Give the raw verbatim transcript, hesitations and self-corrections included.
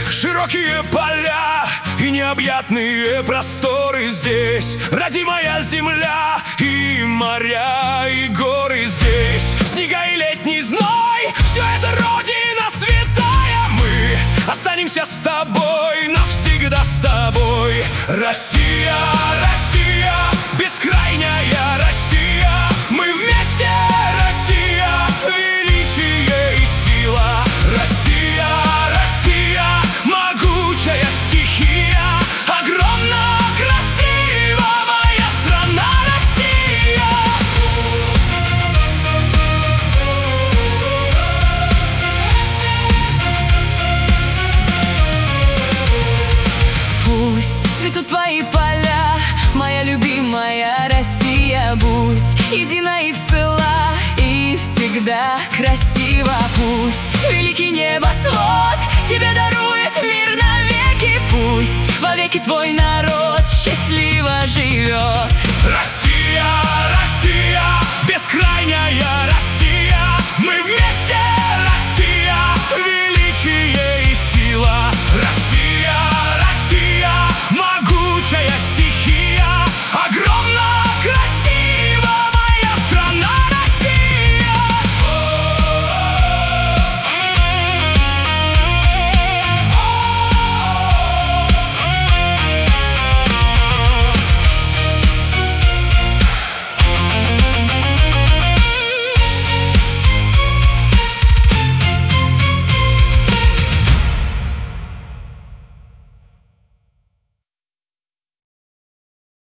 Широкие поля и необъятные просторы здесь. Родимая земля и моря, и горы здесь. Снега и летний зной, все это родина святая. Мы останемся с тобой, навсегда с тобой. Россия, Россия, бескрайняя Россия. Мы вместе, Россия, величие и сила. Россия, Россия, могучая стихия. Огромно красива моя страна Россия. Пусть цветут твои поля, моя любимая Россия. Будь едина и цела, и всегда красиво. Пусть великий небосвод тебе дарует мир навеки. Пусть вовеки твой народ